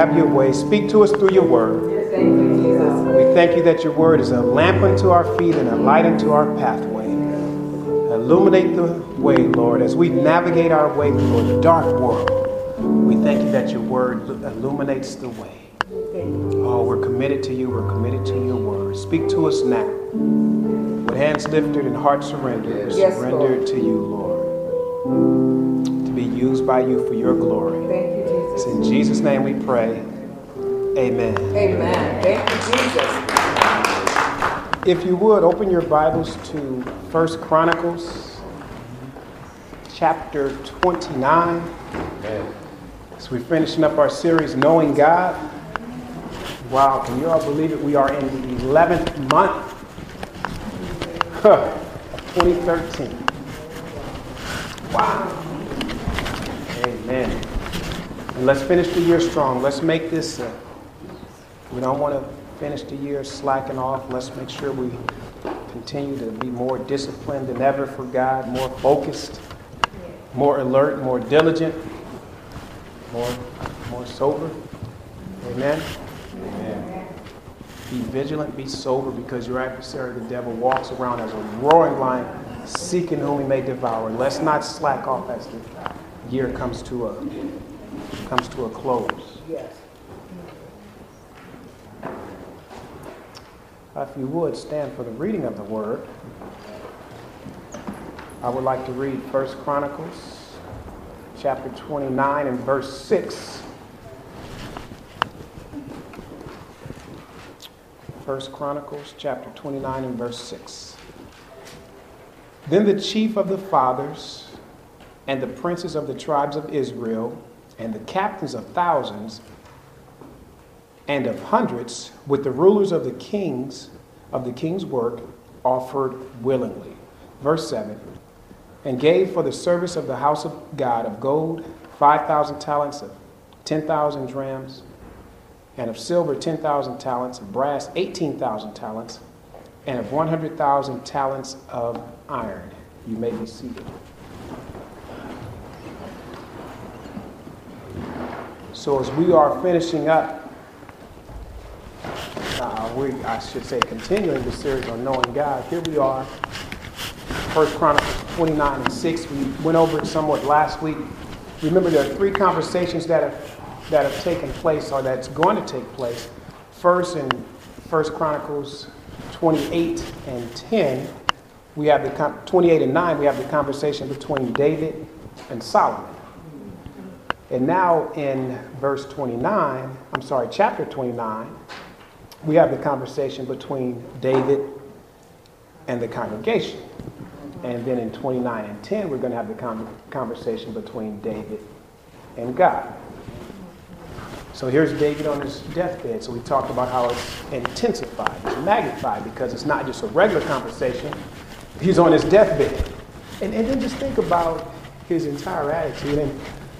have your way. Speak to us through your word. Thank you, Jesus. We thank you that your word is a lamp unto our feet and a light unto our pathway. Illuminate the way, Lord, as we navigate our way through a dark world. We thank you that your word illuminates the way. Oh, we're committed to you. We're committed to your word. Speak to us now. With hands lifted and hearts surrendered, Yes, surrendered Lord. to you, Lord, to be used by you for your glory. Thank you, Jesus. It's in Jesus' name we pray. Amen. Amen. Thank you, Jesus. If you would, open your Bibles to 1 Chronicles chapter 29. Amen. So we're finishing up our series, Knowing God. Wow, can you all believe it? We are in the 11th month of 2013. Wow. Amen. And let's finish the year strong. Let's make this, we don't want to finish the year slacking off. Let's make sure we continue to be more disciplined than ever for God, more focused, more alert, more diligent, more sober. Amen. Amen. Be vigilant, be sober, because your adversary, the devil, walks around as a roaring lion, seeking whom he may devour. Let's not slack off as the year comes to a close. Yes. If you would, stand for the reading of the word. I would like to read 1 Chronicles chapter 29 and verse 6. 1 Chronicles chapter 29 and verse 6. Then the chief of the fathers and the princes of the tribes of Israel and the captains of thousands and of hundreds with the rulers of the king's work offered willingly. Verse 7. And gave for the service of the house of God of gold 5,000 talents, of 10,000 drams, and of silver 10,000 talents, of brass 18,000 talents, and of 100,000 talents of iron. You may be seated. So as we are finishing up, continuing the series on Knowing God, here we are, 1 Chronicles 29 and 6. We went over it somewhat last week. Remember, there are three conversations that have taken place, or that's going to take place. First, in 1 Chronicles 28 and 10, we have the 28 and 9. We have the conversation between David and Solomon. And now in chapter 29, we have the conversation between David and the congregation. And then in 29 and 10, we're going to have the conversation between David and God. So here's David on his deathbed. So we talked about how it's intensified, it's magnified, because it's not just a regular conversation. He's on his deathbed. And then just think about his entire attitude. And,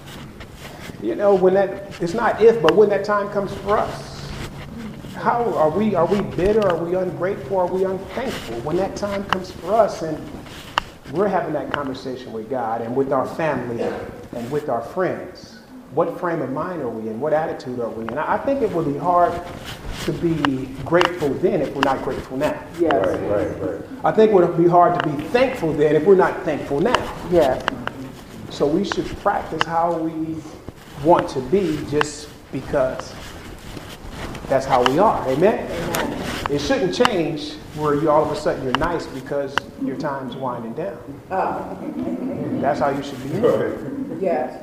it's not if, but when that time comes for us, how are we bitter? Are we ungrateful? Are we unthankful? When that time comes for us and we're having that conversation with God and with our family and with our friends, what frame of mind are we in? What attitude are we in? I think it would be hard to be grateful then if we're not grateful now. Yes. Right. I think it would be hard to be thankful then if we're not thankful now. Yes. So we should practice how we want to be, just because that's how we are. Amen? Amen. It shouldn't change where you all of a sudden you're nice because your time's winding down. That's how you should be. Yes.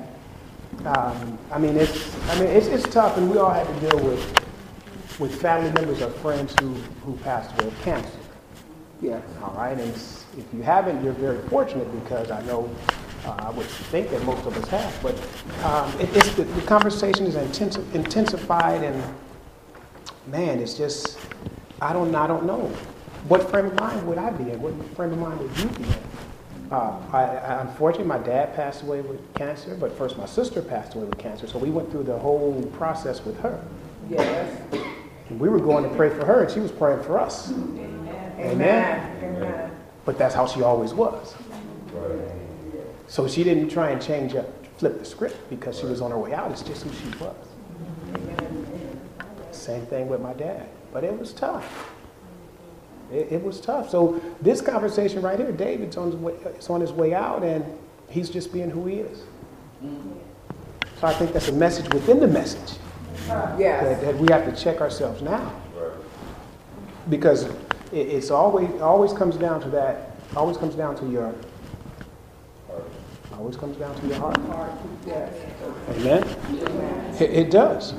It's tough, and we all had to deal with family members or friends who passed away of cancer. Yes. All right, and if you haven't, you're very fortunate, because I know I would think that most of us have. But the conversation is intensified, and man, it's just I don't know. What frame of mind would I be in? What frame of mind would you be in? Unfortunately, my dad passed away with cancer, but first my sister passed away with cancer, so we went through the whole process with her. Yes. And we were going to pray for her, and she was praying for us. Amen. But that's how she always was. So she didn't try and flip the script because she was on her way out. It's just who she was. Same thing with my dad. But it was tough. It was tough. So this conversation right here, David's on his way out, and he's just being who he is. So I think that's a message within the message. Yes. That we have to check ourselves now. Because it's always comes down to that. Always comes down to your heart. Yes. Amen? It does.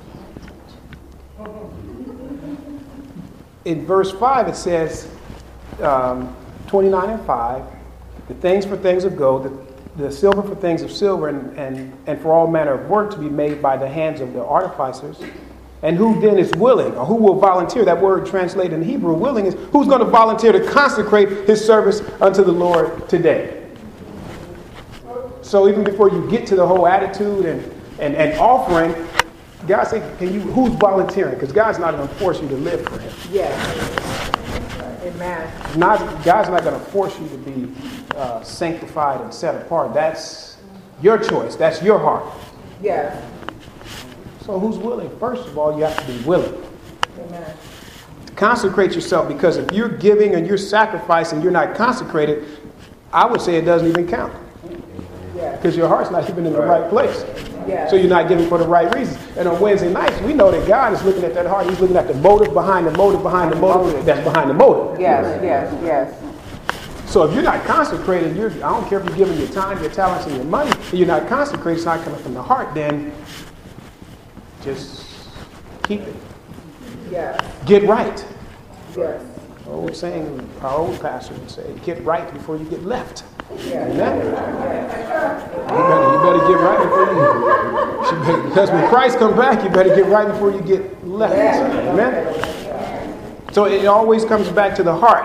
In verse 5 it says, 29 and 5, the things for things of gold, the silver for things of silver, and for all manner of work to be made by the hands of the artificers. And who then is willing, or who will volunteer? That word translated in Hebrew, willing, is who's going to volunteer to consecrate his service unto the Lord today. So even before you get to the whole attitude and offering, God said, who's volunteering? Because God's not going to force you to live for him. Yes. Amen. God's not going to force you to be sanctified and set apart. That's your choice. That's your heart. Yes. So who's willing? First of all, you have to be willing. Amen. Consecrate yourself, because if you're giving and you're sacrificing, you're not consecrated, I would say it doesn't even count. Yes. Because your heart's not even in the right place. Yes. So you're not giving for the right reasons. And on Wednesday nights, we know that God is looking at that heart. He's looking at the motive behind the motive behind the motive that's behind the motive. Yes, yes, yes. So if you're not consecrated, I don't care if you're giving your time, your talents, and your money, if you're not consecrated, it's not coming from the heart, then just keep it. Yes. Get right. Yes. Old saying, our old pastor would say, get right before you get left. Yes. Amen? You better get right before you, because when Christ comes back, you better get right before you get left. Amen? So it always comes back to the heart.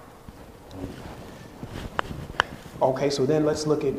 Okay, so then let's look at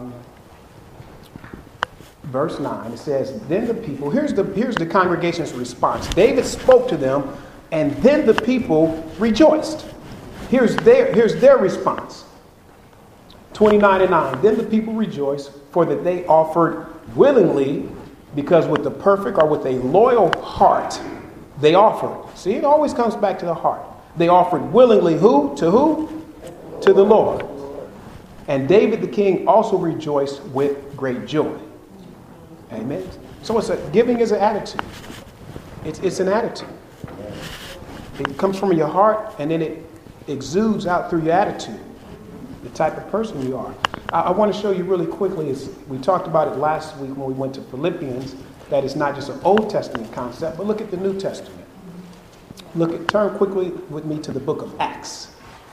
verse 9. It says, then the people, here's the congregation's response. David spoke to them, and then the people rejoiced. Here's their response. 29 and 9. Then the people rejoiced, for that they offered willingly, because with the perfect or with a loyal heart, they offered. See, it always comes back to the heart. They offered willingly who? To who? To the Lord. And David the king also rejoiced with great joy. Amen. So giving is an attitude. It's an attitude. It comes from your heart, and then it exudes out through your attitude, the type of person you are. I want to show you really quickly, we talked about it last week when we went to Philippians, that it's not just an Old Testament concept, but look at the New Testament. Turn quickly with me to the book of Acts.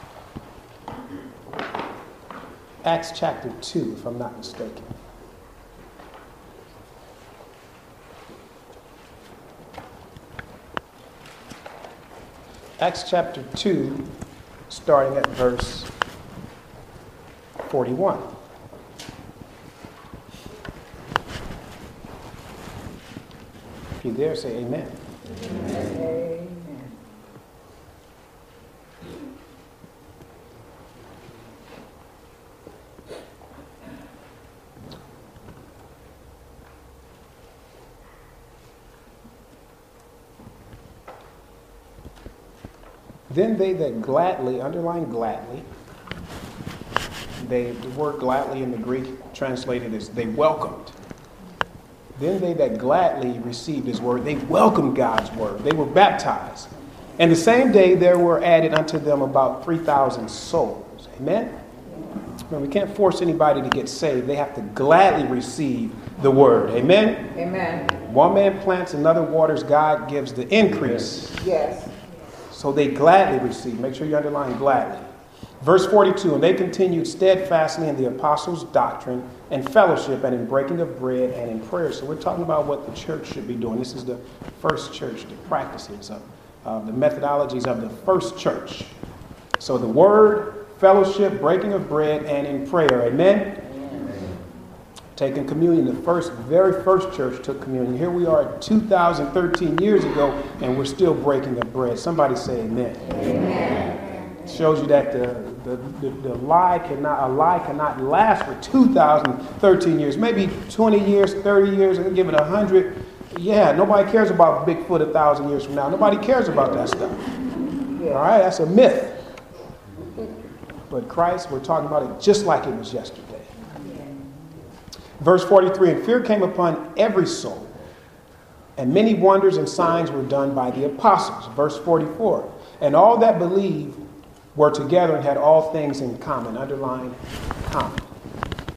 Acts chapter 2, if I'm not mistaken. Acts chapter 2, starting at verse 41. If you're there, say amen. Amen. Then they that gladly, underline gladly, the word gladly in the Greek translated as they welcomed. Then they that gladly received his word, they welcomed God's word. They were baptized. And the same day there were added unto them about 3,000 souls. Amen? Now, we can't force anybody to get saved. They have to gladly receive the word. Amen? Amen. One man plants, another waters, God gives the increase. Yes. So they gladly received. Make sure you underline gladly. Verse 42, and they continued steadfastly in the apostles' doctrine and fellowship and in breaking of bread and in prayer. So we're talking about what the church should be doing. This is the first church, the practices of the methodologies of the first church. So the word, fellowship, breaking of bread, and in prayer. Amen? Taking communion. The very first church took communion. Here we are 2,013 years ago, and we're still breaking the bread. Somebody say amen. Amen. It shows you that a lie cannot last for 2,013 years. Maybe 20 years, 30 years, and give it 100. Yeah, nobody cares about Bigfoot 1,000 years from now. Nobody cares about that stuff. Yes. All right, that's a myth. But Christ, we're talking about it just like it was yesterday. Verse 43, and fear came upon every soul, and many wonders and signs were done by the apostles. Verse 44, and all that believed were together and had all things in common. Underline common.